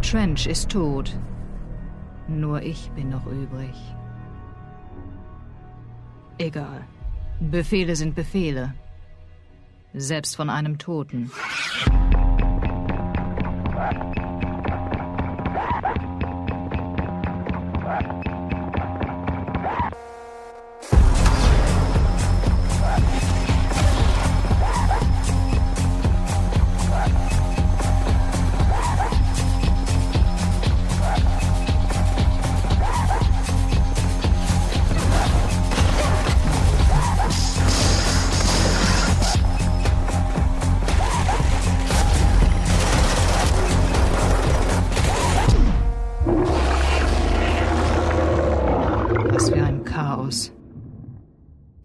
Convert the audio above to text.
Trench ist tot. Nur ich bin noch übrig. Egal. Befehle sind Befehle. Selbst von einem Toten.